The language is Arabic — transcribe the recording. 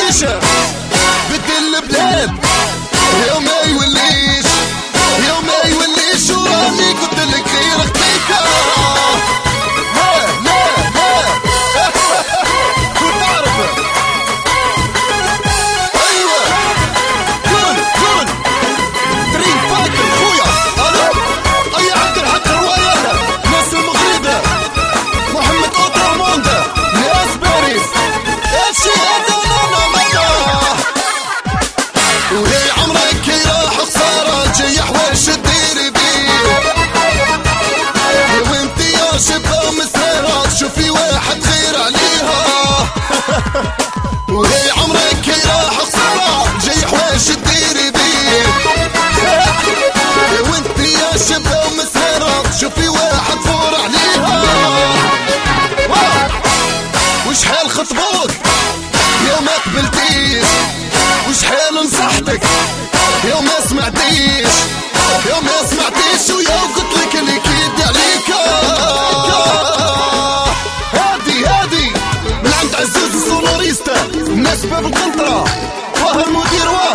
يوليش بدل البلاد يوم ما يوليش يوم ما يوليش وراني قلت لك غير اختيكا وهي عمرك راح خسارة جاي حواش تديري بيه وانت يا شبه مسهرة تشوفي واحد غير عليها وهي عمرك راح خسارة جاي حواش تديري بيه وانت يا شبه مسهرة تشوفي واحد فور عليها وشحال خطبوك يا ما قبلتيش وشحال نصحتك يا ما سمعتيش يا ما سمعتيش ويا قلت لك اللي كيدي عليك هادي من عند عزوز السولوريستا الناس باب القنطرة واه المدير